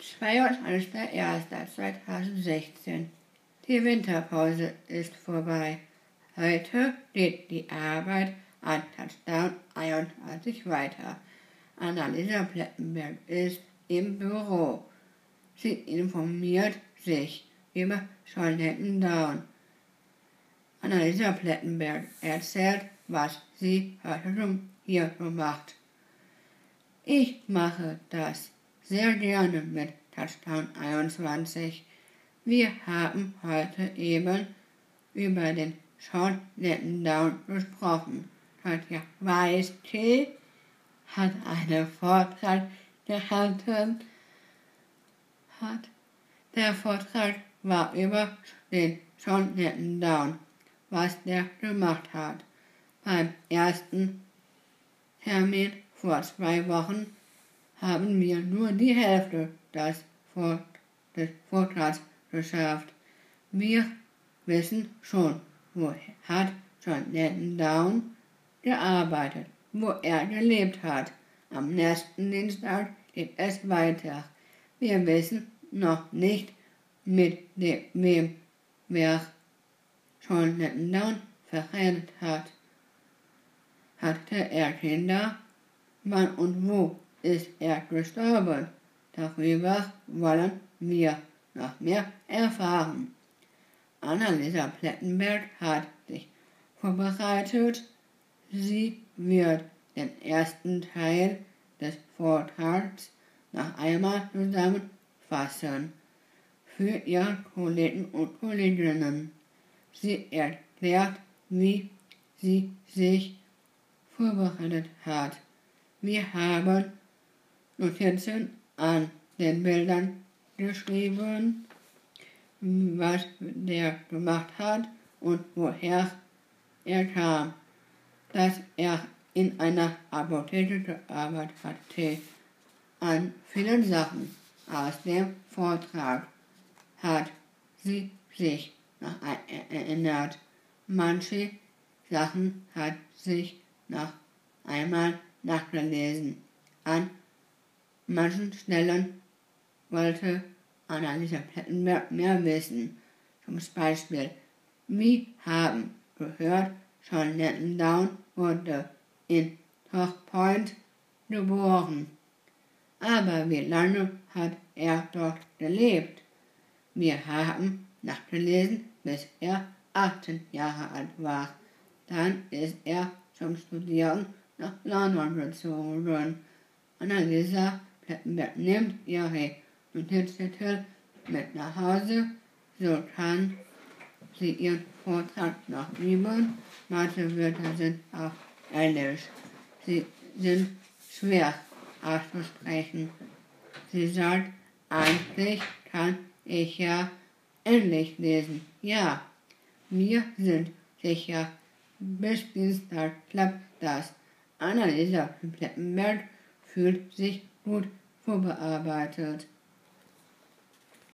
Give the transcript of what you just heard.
22.01.2016. Die Winterpause ist vorbei. Heute geht die Arbeit an Touchdown 21 weiter. Annalisa Plettenberg ist im Büro. Sie informiert sich über Charlotten Down. Annalisa Plettenberg erzählt, was sie heute hier macht. Ich mache das sehr gerne mit Touchdown 21. Wir haben heute eben über den Charlotten Down gesprochen. Katja Weißtee hat einen Vortrag gehalten. Der Vortrag war über den Charlotten Down, was der gemacht hat. Beim ersten Termin vor 2 Wochen haben wir nur die Hälfte des Vortrags geschafft. Wir wissen schon, wo hat Charlotten Down gearbeitet, wo er gelebt hat. Am nächsten Dienstag geht es weiter. Wir wissen noch nicht, mit wem wer Charlotten Down verheiratet hat. Hatte er Kinder? Wann und wo ist er gestorben? Darüber wollen wir noch mehr erfahren. Annalisa Plettenberg hat sich vorbereitet. Sie wird den ersten Teil des Vortrags noch einmal zusammenfassen für ihre Kollegen und Kolleginnen. Sie erklärt, wie sie sich vorbereitet hat. Wir haben Notizen an den Bildern geschrieben, was der gemacht hat und woher er kam. Dass er in einer Apotheke gearbeitet hatte. An vielen Sachen aus dem Vortrag hat sie sich noch erinnert. Manche Sachen hat sich noch einmal nachgelesen. An manchen Stellen wollte Annalisa Plettenberg mehr wissen. Zum Beispiel, wir haben gehört, Charlotten Down wurde in Torch Point geboren. Aber wie lange hat er dort gelebt? Wir haben nachgelesen, bis er 18 Jahre alt war. Dann ist er zum Studieren nach London gezogen. Annalisa Plettenberg nimmt ihre Notizzettel mit nach Hause, so kann sie ihren Vortrag noch üben. Manche Wörter sind auf Englisch. Sie sind schwer auszusprechen. Sie sagt, eigentlich kann ich ja Englisch lesen. Ja, wir sind sicher, bis Dienstag klappt das. Annalisa Plettenberg fühlt sich gut vorbereitet.